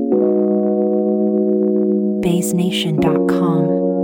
BaseNation.com.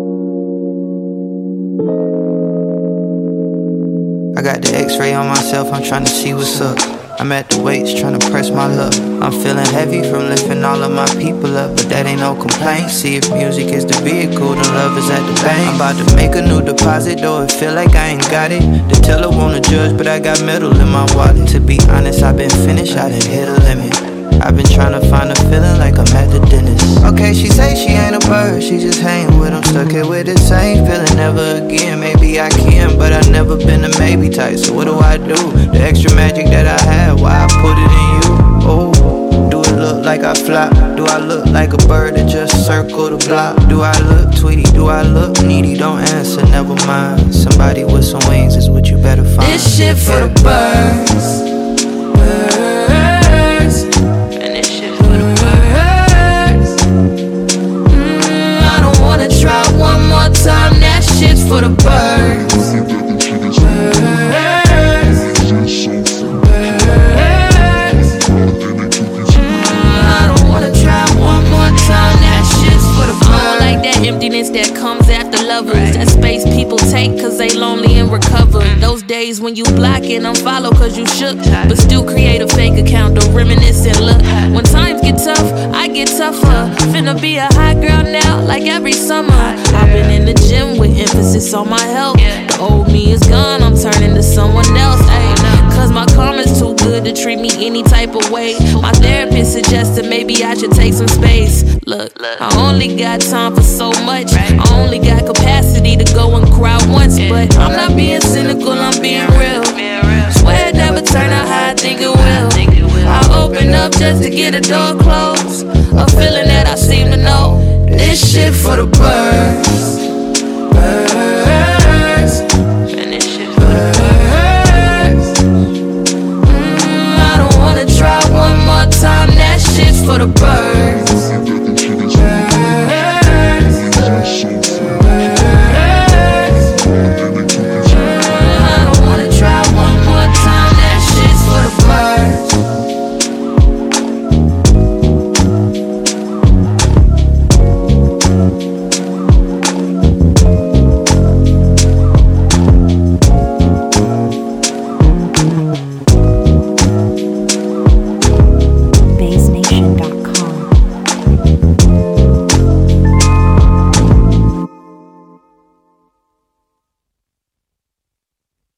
I got the x-ray on myself, I'm trying to see what's up. I'm at the weights, trying to press my luck. I'm feeling heavy from lifting all of my people up, but that ain't no complaint. See, if music is the vehicle, then love is at the bank. I'm about to make a new deposit, though it feel like I ain't got it. The teller wanna judge, but I got metal in my wallet. To be honest, I've been finished, I done hit a limit. I've been trying to find a feeling like I'm at the dentist. Okay, she say she ain't a bird, she just hang with him. Stuck here with the same feeling, never again. Maybe I can, but I've never been a maybe type. So what do? The extra magic that I have, why I put it in you? Oh, do it look like I fly? Do I look like a bird that just circle the block? Do I look Tweety? Do I look needy? Don't answer, never mind. Somebody with some wings is what you better find. This shit for the birds. Try one more time, that shit's for the birds. I don't wanna try one more time, that shit's for the birds. I don't like that emptiness that comes after lovers. That space people take cause they lonely and recover. Those days when you block and unfollow cause you shook, but still create a fake account to reminisce and look. When times get tough, I get tougher. Finna be a hot girl now, like every summer. I've been in the gym with emphasis on my health. The old me is gone, I'm turning to someone else. Ay, cause my karma's too good to treat me any type of way. My therapist suggested maybe I should take some space. Look, I only got time for so much. I only got capacity to go and cry once. But I'm not being cynical, I'm being real. Swear it never turn out how I think it will. I open up just to get a door closed. A feeling that I seem to know. This shit for the birds. Birds. And this shit for the birds. I don't wanna try one more time. That shit's for the birds.